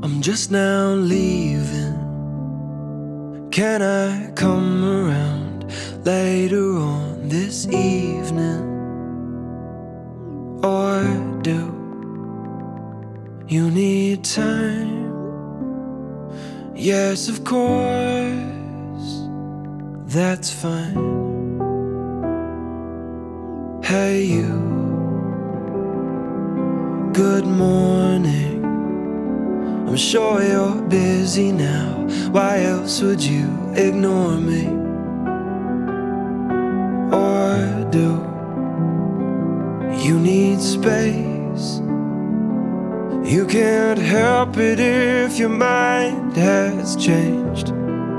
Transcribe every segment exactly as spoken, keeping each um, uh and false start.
I'm just now leaving. Can I come around later on this evening? Or do you need time? Yes, of course, that's fine. Hey you, good morning. I'm sure you're busy now. Why else would you ignore me? Or do you need space? You can't help it if your mind has changed.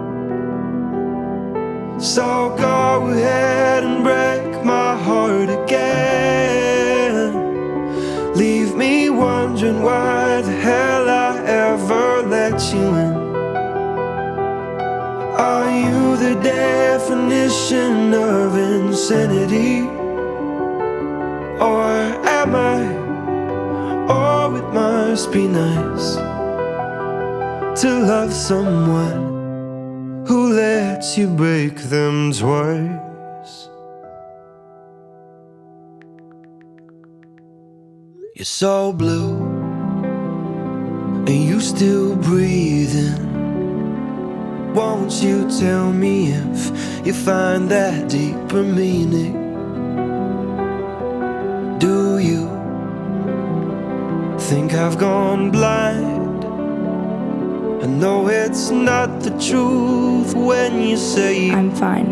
So go ahead and break my heart again. Leave me wondering why the hell I ever let you in. Are you the definition of insanity? Or am I? Oh, it must be nice to love someone who lets you break them twice. You're so blue, and you still breathing. Won't you tell me if you find that deeper meaning? Do you think I've gone blind? I know it's not the truth when you say I'm fine.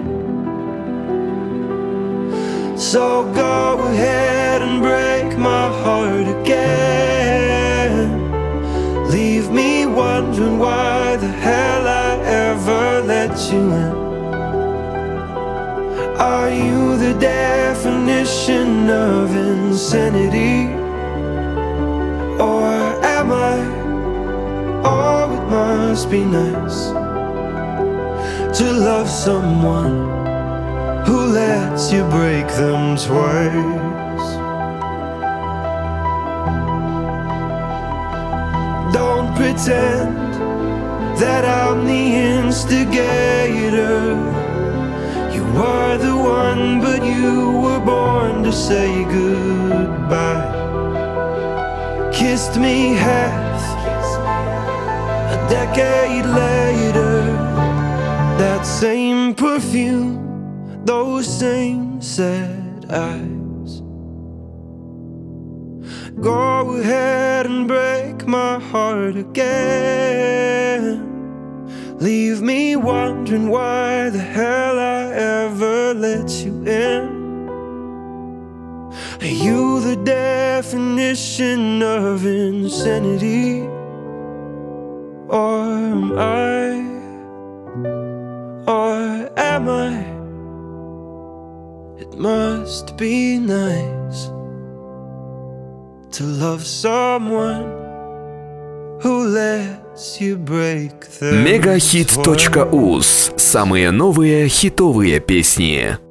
So go ahead and break my heart again. Leave me wondering why the hell I ever let you in. Are you the definition of insanity? Or am I? Oh, it must be nice to love someone who lets you break them twice. Don't pretend that I'm the instigator. You were the one, but you were born to say goodbye. Kissed me half a decade later. That same perfume, those same sad eyes. Go ahead and break my heart again. Leave me wondering why the hell I ever let you in. Are you the definition of insanity? Or am I? Or am I? It must be nice to love someone who lets you break them. Мегахит точка уз. Самые новые хитовые песни.